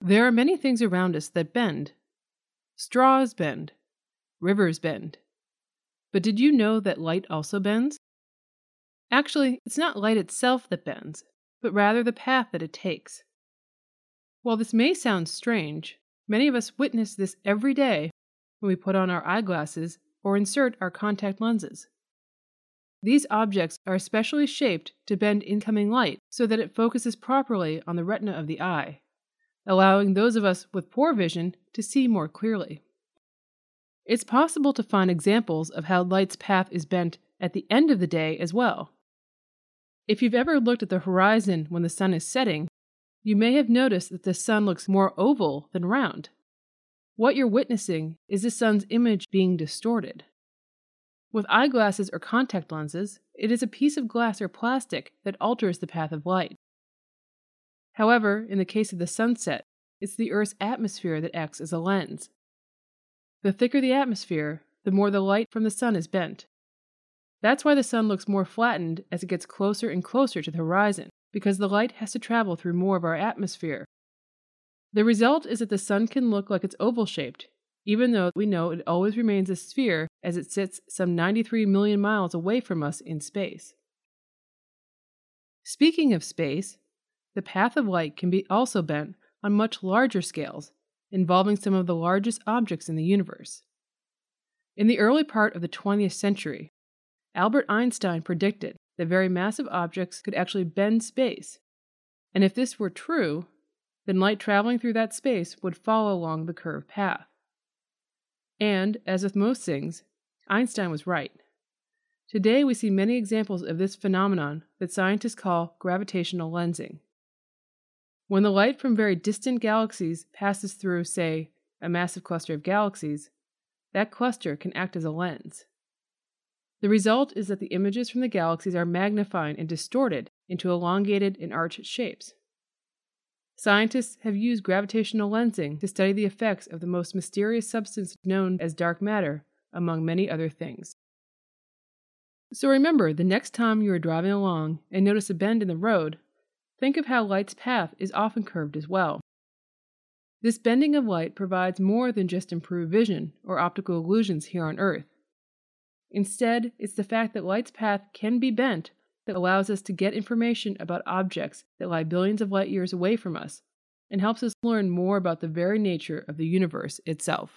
There are many things around us that bend. Straws bend. Rivers bend. But did you know that light also bends? Actually, it's not light itself that bends, but rather the path that it takes. While this may sound strange, many of us witness this every day when we put on our eyeglasses or insert our contact lenses. These objects are especially shaped to bend incoming light so that it focuses properly on the retina of the eye, allowing those of us with poor vision to see more clearly. It's possible to find examples of how light's path is bent at the end of the day as well. If you've ever looked at the horizon when the sun is setting, you may have noticed that the sun looks more oval than round. What you're witnessing is the sun's image being distorted. With eyeglasses or contact lenses, it is a piece of glass or plastic that alters the path of light. However, in the case of the sunset, it's the Earth's atmosphere that acts as a lens. The thicker the atmosphere, the more the light from the sun is bent. That's why the sun looks more flattened as it gets closer and closer to the horizon, because the light has to travel through more of our atmosphere. The result is that the sun can look like it's oval-shaped, even though we know it always remains a sphere as it sits some 93 million miles away from us in space. Speaking of space, the path of light can be also bent on much larger scales, involving some of the largest objects in the universe. In the early part of the 20th century, Albert Einstein predicted that very massive objects could actually bend space, and if this were true, then light traveling through that space would follow along the curved path. And, as with most things, Einstein was right. Today we see many examples of this phenomenon that scientists call gravitational lensing. When the light from very distant galaxies passes through, say, a massive cluster of galaxies, that cluster can act as a lens. The result is that the images from the galaxies are magnified and distorted into elongated and arched shapes. Scientists have used gravitational lensing to study the effects of the most mysterious substance known as dark matter, among many other things. So remember, the next time you are driving along and notice a bend in the road, think of how light's path is often curved as well. This bending of light provides more than just improved vision or optical illusions here on Earth. Instead, it's the fact that light's path can be bent that allows us to get information about objects that lie billions of light years away from us and helps us learn more about the very nature of the universe itself.